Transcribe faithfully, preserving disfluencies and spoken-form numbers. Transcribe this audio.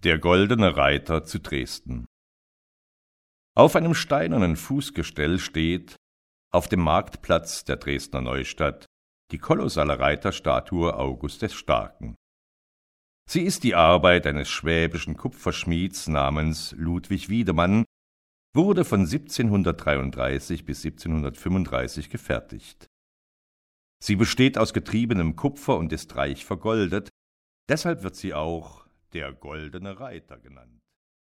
Der goldene Reiter zu Dresden. Auf einem steinernen Fußgestell steht, auf dem Marktplatz der Dresdner Neustadt, die kolossale Reiterstatue August des Starken. Sie ist die Arbeit eines schwäbischen Kupferschmieds namens Ludwig Wiedemann, wurde von siebzehnhundertdreiunddreißig bis siebzehnhundertfünfunddreißig gefertigt. Sie besteht aus getriebenem Kupfer und ist reich vergoldet, deshalb wird sie auch der Goldene Reiter genannt.